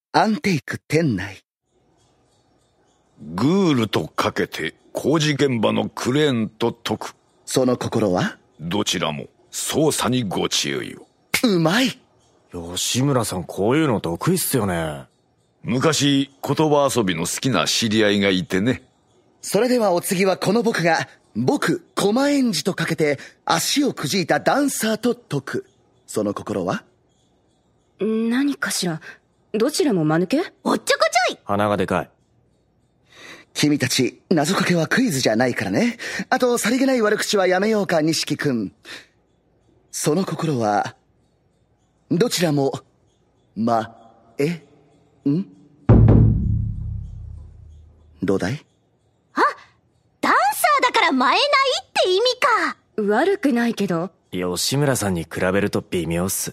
アンテイク店内。 グールとかけて工事現場のクレーンと解く。 その心は？ どちらも操作にご注意を。 うまい。 吉村さん、こういうの得意っすよね。 昔言葉遊びの好きな知り合いがいてね。 それではお次はこの僕がコマエンジとかけて足をくじいたダンサーと解く。その心は？ 何かしら。どちらも間抜け？ おっちょこちょい。 鼻がでかい。 君たち謎かけはクイズじゃないからね。あとさりげない悪口はやめようか、錦くん。その心はどちらもどうだい？ あ、ダンサーだから前ないって意味か。 悪くないけど。 吉村さんに比べると微妙っす。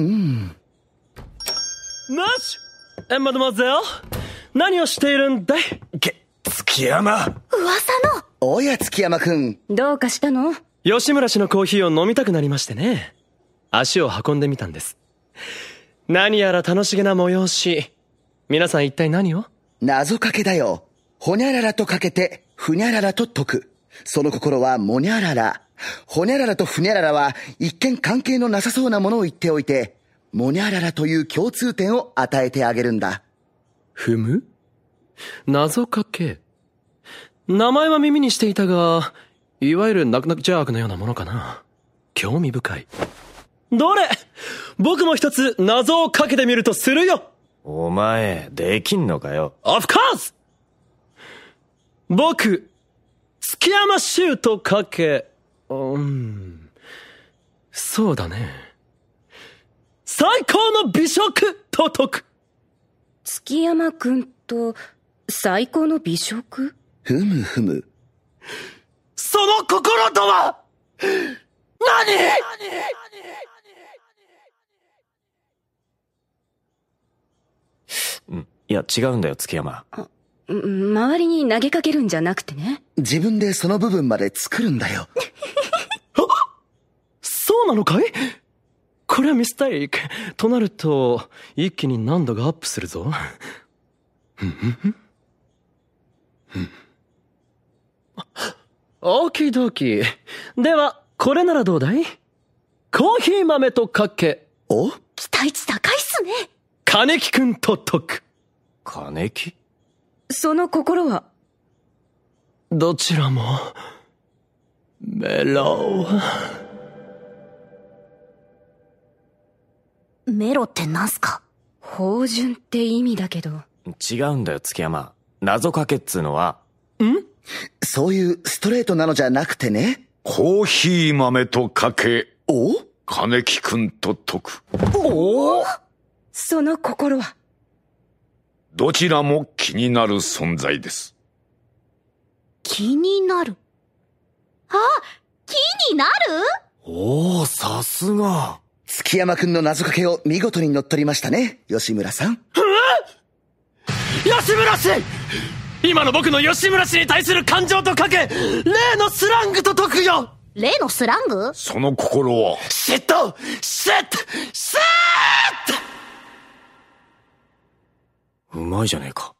マシュマドマゼル、何をしているんだい？ 月山。 噂の。 おや月山くん。 どうかしたの？ 吉村氏のコーヒーを飲みたくなりましてね。足を運んでみたんです。何やら楽しげな催し。皆さん一体何を？ 謎かけだよ。ほにゃららとかけてふにゃららと解く。その心はもにゃらら。ほにゃららとふにゃららは一見関係のなさそうなものを言っておいて、もにゃららという共通点を与えてあげるんだ。 ふむ？謎かけ。名前は耳にしていたが、いわゆるナクナクジャークのようなものかな。興味深い。どれ？僕も一つ謎をかけてみるとするよ。 お前、できんのかよ。 Of course! 僕、月山修とかけ、そうだね。最高の美食と解く。 月山くんと最高の美食？ ふむふむ。 その心とは何？ いや、違うんだよ、月山。 周りに投げかけるんじゃなくてね。 自分でその部分まで作るんだよ。 そうなのかい？これはミステイク。となると、一気に難度がアップするぞ。オーキードーキー。では、これならどうだい？コーヒー豆とかけ。 お？ 期待値高いっすね。 金木くんと解く。 金木？ その心は？ どちらも、メロ。 メロってなんすか？ 芳醇って意味だけど。 違うんだよ、月山。謎かけっつうのは。 そういうストレートなのじゃなくてね。 コーヒー豆とかけ。 お？ 金木くんと解く。 その心は？ どちらも気になる存在です。 気になる。あ、気になる？ おー、さすが。 月山くんの謎かけを見事に乗っ取りましたね、吉村さん。 吉村氏！今の僕の吉村氏に対する感情とかけ、例のスラングと解くよ！ 例のスラング？ その心は？ シット！シット！シット！ うまいじゃねえか。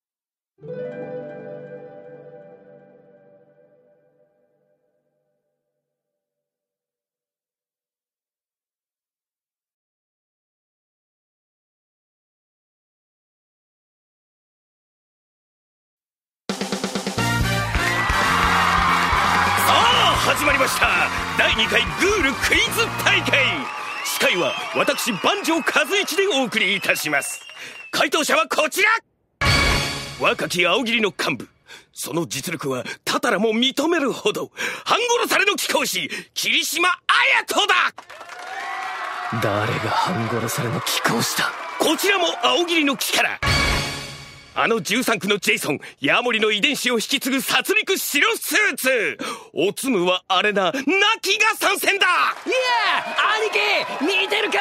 始まりました第2回グールクイズ大会。司会は私番長和一でお送りいたします。回答者はこちら。若き青桐の幹部、その実力はたたらも認めるほど。半殺されの貴公子霧島綾人だ。 誰が半殺されの貴公子だ。 こちらも青桐の木から、あの13区のジェイソン、ヤモリの遺伝子を引き継ぐ殺戮白スーツ。おつむはあれな、ナキが参戦だ。 いや、兄貴、見てるか。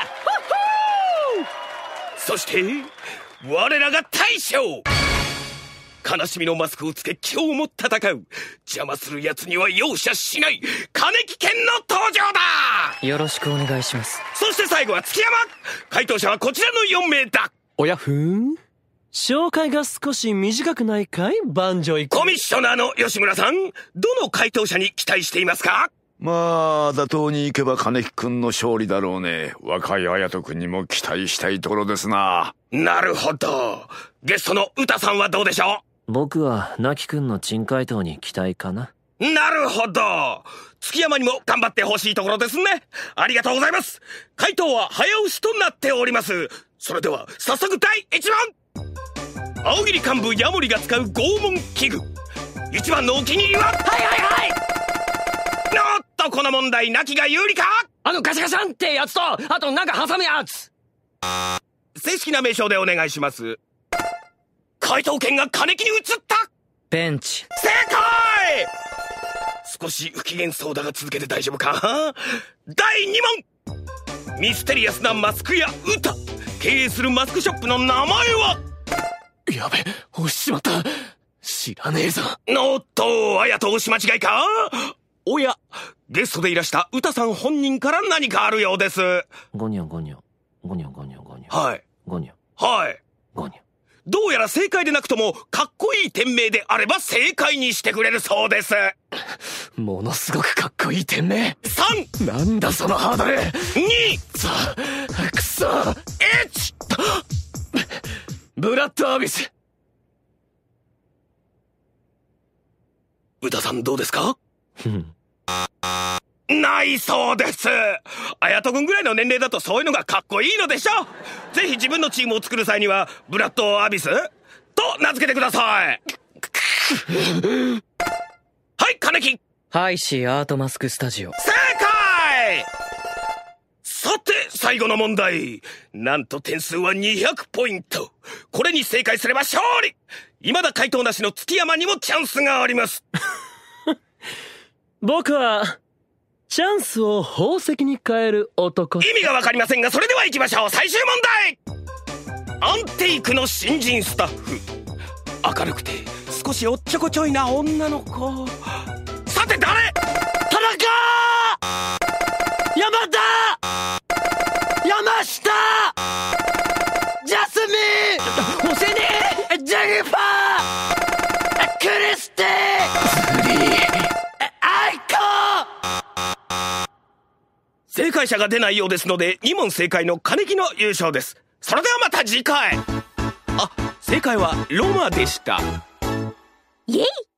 そして、我らが大将。悲しみのマスクをつけ今日も戦う。邪魔する奴には容赦しない。金木剣の登場だ。 よろしくお願いします。 そして最後は月山。回答者はこちらの4名だ。 おや紹介が少し短くないかい万丈一コミッショナーの吉村さん、どの回答者に期待していますか？ まあ妥当にいけば金木くんの勝利だろうね。若い綾人くんにも期待したいところですな。 なるほど。ゲストの歌さんはどうでしょう？ 僕はナキ君の珍回答に期待かな。 なるほど。月山にも頑張ってほしいところですね。ありがとうございます。回答は早押しとなっております。それでは早速第1問。青桐幹部ヤモリが使う拷問器具、1番のお気に入りは？はいおっと、この問題ナキが有利か？ ガシャガシャンってやつと、あとなんか挟むやつ。 正式な名称でお願いします。回答権が金木に移った。 ペンチ。 正解。少し不機嫌そうだが続けて大丈夫か？第2問。ミステリアスなマスク屋歌、経営するマスクショップの名前は？ やべ、押しちまった。知らねえぞ。 おっと、あやと押し間違いか？おや、ゲストでいらした歌さん本人から何かあるようです。 ゴニョゴニョゴニョゴニョゴニョ。 はい。 ゴニョ。 はい。 ゴニョ。 どうやら正解でなくともかっこいい店名であれば正解にしてくれるそうです。 ものすごくかっこいい店名。 3、 なんだそのハードル。 2、 くそ。 1。 ブラッドアビス。 歌さんどうですか？ないそうです。綾人君ぐらいの年齢だとそういうのがかっこいいのでしょう。ぜひ自分のチームを作る際にはブラッドアビスと名付けてください。はい、金木。 ハイシーアートマスクスタジオ。 正解。さて最後の問題。なんと点数は200ポイント。これに正解すれば勝利。未だ回答なしの月山にもチャンスがあります。 僕はチャンスを宝石に変える男。 意味がわかりませんが、それでは行きましょう。最終問題。アンテイクの新人スタッフ、明るくて少しおっちょこちょいな女の子。さて誰？ 田中、山田、山下、ジャスミン、ホセネ、ジェニファー、クリスティ、ズリー、アイコ。 正解者が出ないようですので2問正解の金木の優勝です。それではまた次回。正解はロマでした。 イエイ。